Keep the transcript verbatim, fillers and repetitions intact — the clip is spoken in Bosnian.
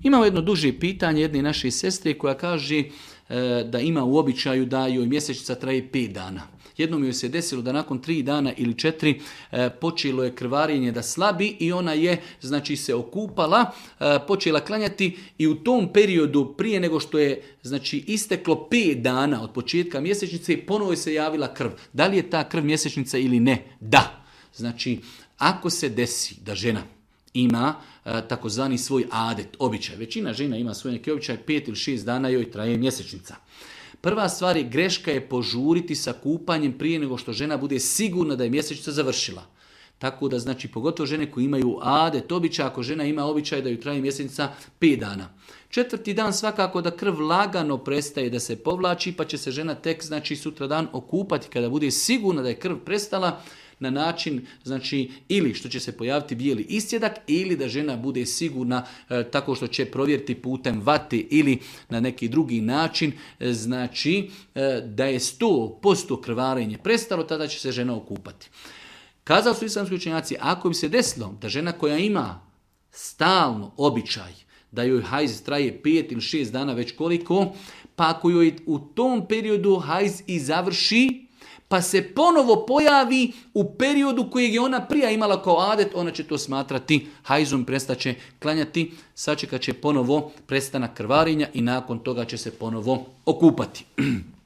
Imamo jedno duže pitanje jedne naše sestre koja kaže e, da ima u običaju da joj mjesečnica traje pet dana. Jednom joj se desilo da nakon tri dana ili četiri e, počelo je krvarenje da slabi i ona je znači se okupala, e, počela klanjati i u tom periodu prije nego što je znači isteklo pet dana od početka mjesečnice ponovo je se javila krv. Da li je ta krv mjesečnica ili ne? Da. Znači ako se desi da žena ima e, takozvani svoj adet, običaj. Većina žena ima svoj neki običaj, pet ili šest dana joj traje mjesečnica. Prva stvar je greška je požuriti sa kupanjem prije nego što žena bude sigurna da je mjesečnica završila. Tako da znači pogotovo žene koje imaju adet, običaj, ako žena ima običaj da ju traje mjesečnica pet dana. Četvrti dan svakako da krv lagano prestaje da se povlači pa će se žena tek znači sutra dan okupati kada bude sigurna da je krv prestala, na način, znači, ili što će se pojaviti bijeli iscjedak ili da žena bude sigurna e, tako što će provjeriti putem vate ili na neki drugi način, e, znači e, da je sto posto krvarenje prestalo, tada će se žena okupati. Kazali su islamski učenjaci, ako bi se desilo da žena koja ima stalno običaj, da joj hajz traje pet ili šest dana već koliko, pa ako joj u tom periodu hajz i završi, pa se ponovo pojavi u periodu kojeg je ona prija imala kao adet, ona će to smatrati hajzom, prestaće klanjati, sačekat će ponovo prestanak krvarenja i nakon toga će se ponovo okupati.